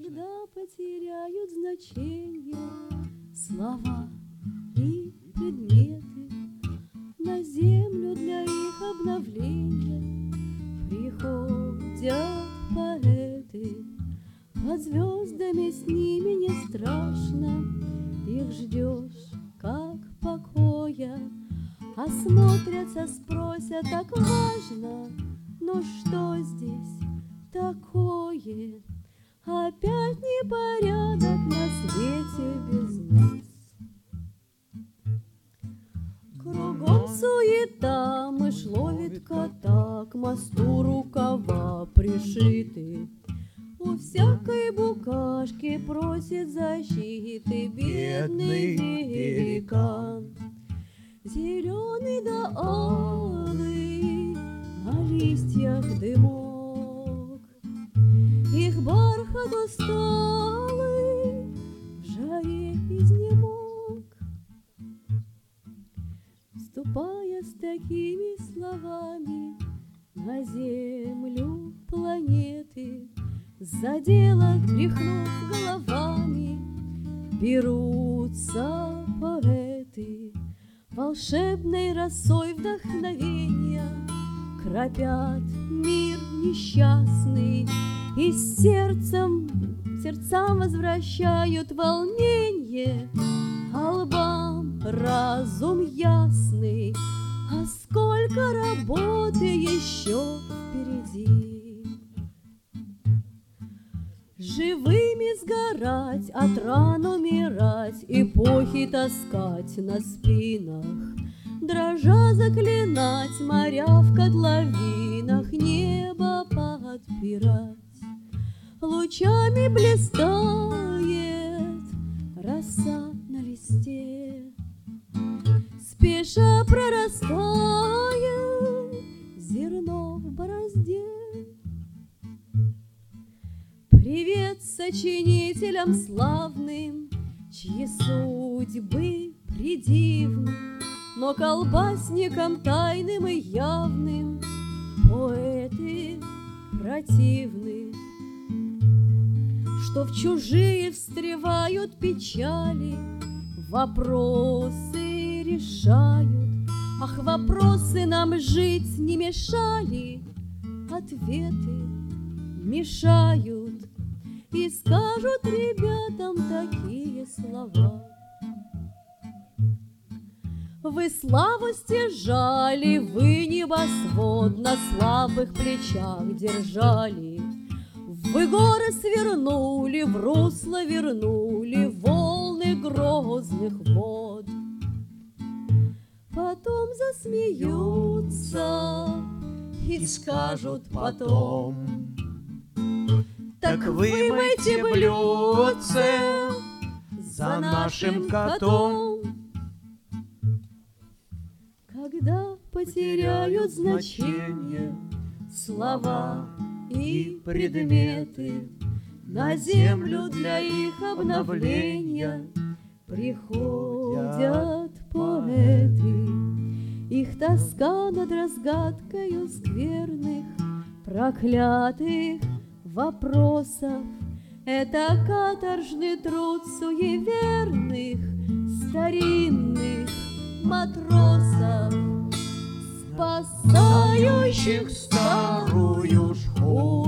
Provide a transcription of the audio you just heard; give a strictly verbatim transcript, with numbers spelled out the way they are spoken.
Когда потеряют значение слова и предметы, на землю для их обновления приходят поэты. Под звездами с ними не страшно, их ждешь, как покоя. Осмотрятся, спросят, так важно, но что здесь такое? Опять непорядок на свете без нас. Кругом суета, мышь ловит кота, к мосту рукава пришиты. У всякой букашки просит защиты бедный великан. Зеленый да алый, на листьях дымок, их бархат усталый в жаре изнемог. Вступая с такими словами на землю планеты, за дело тряхнув головами, берутся поэты. Волшебной росой вдохновения кропят мир несчастный и сердцем, сердцам возвращают волнение, а лбам разум ясный. А сколько работы еще впереди! Живыми сгорать, от ран умирать, эпохи таскать на спинах, дрожа заклинать моря в котловинах, небо подпирать. Лучами блистает роса на листе, спеша прорастает зерно в борозде. Привет сочинителям славным, чьи судьбы предивны, но колбасникам тайным и явным поэты противны, что в чужие встревают печали, вопросы решают. Ах, вопросы нам жить не мешали, ответы мешают. И скажут ребятам такие слова: вы славу стяжали, вы небосвод на слабых плечах держали, вы горы свернули, в русло вернули волны грозных вод. Потом засмеются и скажут потом: так вымойте блюдце за нашим котом. Когда потеряют значение слова и предметы, на землю для их обновления приходят поэты. Их тоска над разгадкою скверных, проклятых вопросов — это каторжный труд суеверных старинных матросов, спасающих старую шхуну.